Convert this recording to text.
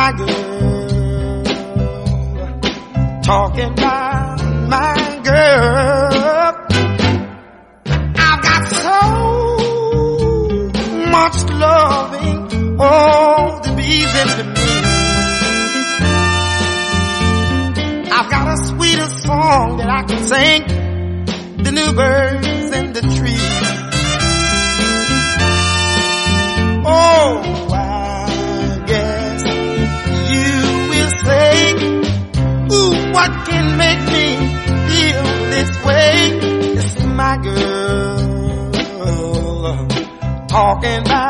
my girl, talking about my girl. I've got so much loving, oh, to be sent to me. I've got a sweeter song that I can sing than the birds in the trees. Oh, I guess you will say, ooh, what can make me feel this way? It's my girl talking about